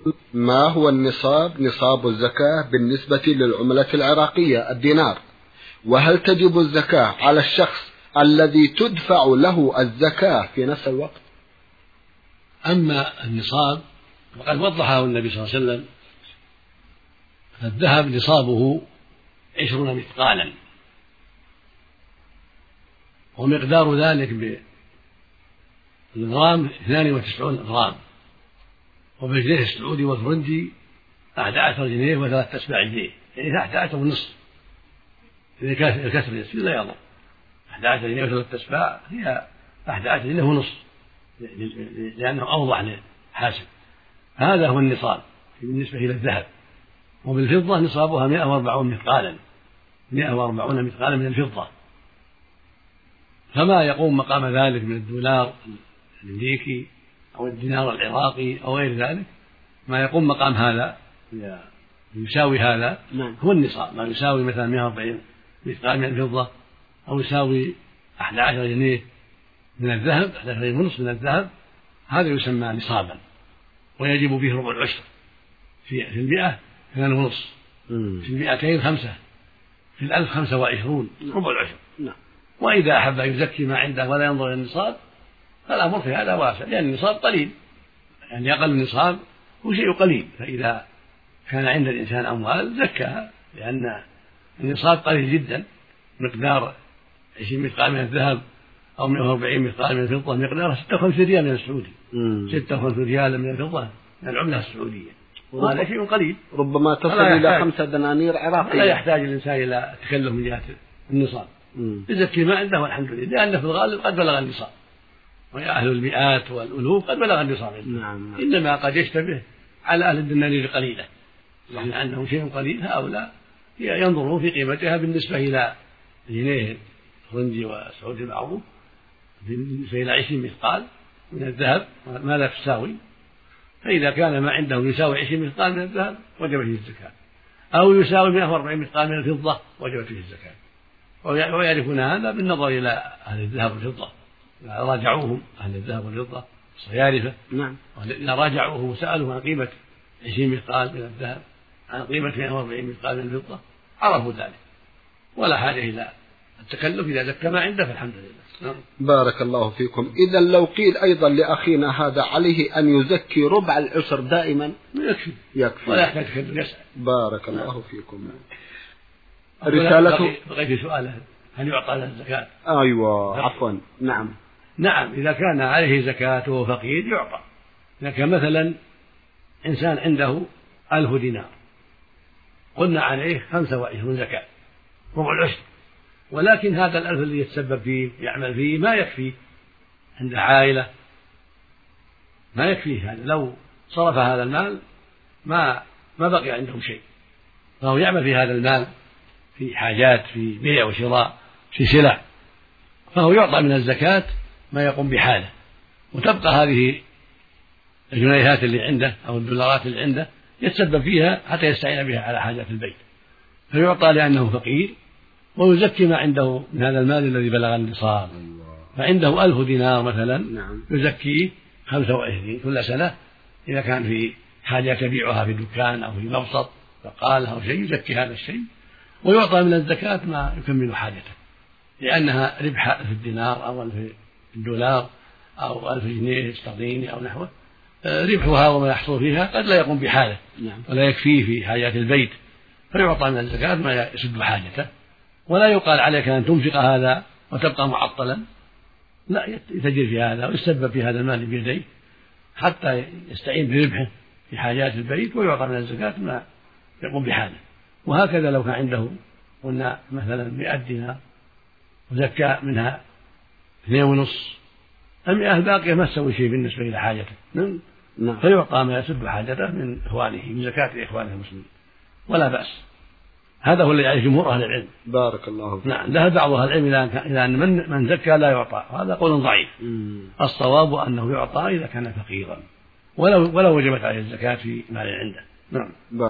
ما هو النصاب، نصاب الزكاة بالنسبة للعملة العراقية الدينار؟ وهل تجب الزكاة على الشخص الذي تدفع له الزكاة في نفس الوقت؟ أما النصاب فقد وضحه النبي صلى الله عليه وسلم، فالذهب نصابه 20 مثقالا، ومقدار ذلك بالغرام 92 غرام، وبالجنيه السعودي والفرنجي 11 جنيه و3 أسباع جنيه، يعني 11 ونصف، الكسر يسير لا يضر. 11 جنيه و3 أسباع هي 11 جنيه ونصف، لأنه أوضح للحاسب. هذا هو النصاب بالنسبة إلى الذهب. وبالفضة نصابها 140 مثقالا، 140 مثقالا من الفضة. فما يقوم مقام ذلك من الدولار الأمريكي أو الدينار العراقي أو غير ذلك، ما يقوم مقام هذا يساوي هذا هو النصاب. ما يساوي مثلا 140 مثقال من الفضة، أو يساوي 11 جنيه من الذهب، 11 جنيه ونصف من الذهب، هذا يسمى نصابا، ويجب فيه ربع العشر. في 100 2.5، في 200 5، في 1000 25 ربع العشر. وإذا أحب أن يزكي ما عنده ولا ينظر إلى النصاب فالأمر في هذا واسع، لأن النصاب قليل، يعني أقل النصاب هو شيء قليل. فإذا كان عند الإنسان أموال زكاها، لأن النصاب قليل جدا، مقدار 20 مثقال من الذهب أو 140 مثقال من الفضة مقدار 56 ريال من السعودي، 56 ريال من الفضة من العملة السعودية، وهذا شيء قليل، ربما تصل إلى 5 دنانير عراقية. لا يحتاج الإنسان إلى تكلف من جهة النصاب، يزكي ما عنده والحمد لله، لأنه في الغالب قد بلغ النصاب، ويا أهل المئات والألوف قد بلغ النصاب. إنما قد يشتبه على أهل الدنانير القليلة، لأن عندهم شيء قليل، هؤلاء ينظرون في قيمتها بالنسبة إلى الجنيه الفرنجي والسعودي المعروف، بالنسبة إلى 20 مثقال من الذهب ماذا تساوي. فإذا كان ما عنده يساوي 20 مثقال من الذهب وجب فيه الزكاة، أو يساوي 140 مثقال من الفضة وجب فيه الزكاة. ويعرفون هذا بالنظر إلى أهل الذهب والفضة، راجعوهم أهل الذهب والفضة الصيارفة، إذا راجعوهم وسألوا عن قيمة 20 مثقال من الذهب، عن قيمة 140 مثقال من الفضة، عرفوا ذلك، ولا حاجة إلى التكلف. إذا زكى ما عنده فالحمد لله. بارك الله فيكم. إذا لو قيل أيضا لأخينا هذا عليه أن يزكي ربع العشر دائما، يكفي ولا يحتاج تكلف، يسأل. بارك الله فيكم. رسالته بقيت سؤاله، هل يعطى له الزكاة؟ أيوة عفوا. نعم، إذا كان عليه زكاة وهو فقير يعطى. لكن مثلا إنسان عنده 1000 دينار، قلنا عليه 25 زكاة ربع العشر، ولكن هذا 1000 الذي يتسبب فيه يعمل فيه ما يكفي، عند عائلة ما يكفيه هذا، لو صرف هذا المال ما بقي عندهم شيء، فهو يعمل في هذا المال في حاجات، في بيع وشراء، في سلع، فهو يعطى من الزكاة ما يقوم بحاله، وتبقى هذه الجنيهات اللي عنده أو الدولارات اللي عنده يتسبب فيها حتى يستعين بها على حاجات البيت، فيعطى لأنه فقير، ويزكي ما عنده من هذا المال الذي بلغ النصاب. فعنده 1000 دينار مثلا يزكيه 25 كل سنة، إذا كان في حاجة يبيعها في دكان أو في مبسط بقالة أو شيء يزكي هذا الشيء، ويعطى من الزكاة ما يكمل حاجته، لأنها ربح 1000 دينار أو 1000 دولار أو 1000 جنيه استرليني أو نحوه، ربحها وما يحصل فيها قد لا يقوم بحاله ولا يكفيه في حاجات البيت، فيعطى من الزكاة ما يسد حاجته. ولا يقال عليك أن تنفق هذا وتبقى معطلا، لا، يتجر في هذا ويسبب في هذا المال بيديه حتى يستعين بربحه في حاجات البيت، ويعطى من الزكاة ما يقوم بحاله. وهكذا لو كان عنده قلنا مثلا 100 دينار وزكى منها 2.5، 100 باقية ما تسوي شيء بالنسبة إلى حاجته، فيعطى ما يسد حاجته من إخوانه، من زكاة إخوانه المسلمين، ولا بأس. هذا هو الذي عليه جمهور أهل العلم. بارك الله فيك. ذهب بعض أهل العلم إلى أن من زكى لا يعطى، هذا قول ضعيف. الصواب أنه يعطى إذا كان فقيرا، ولو وجبت عليه الزكاة في مال عنده.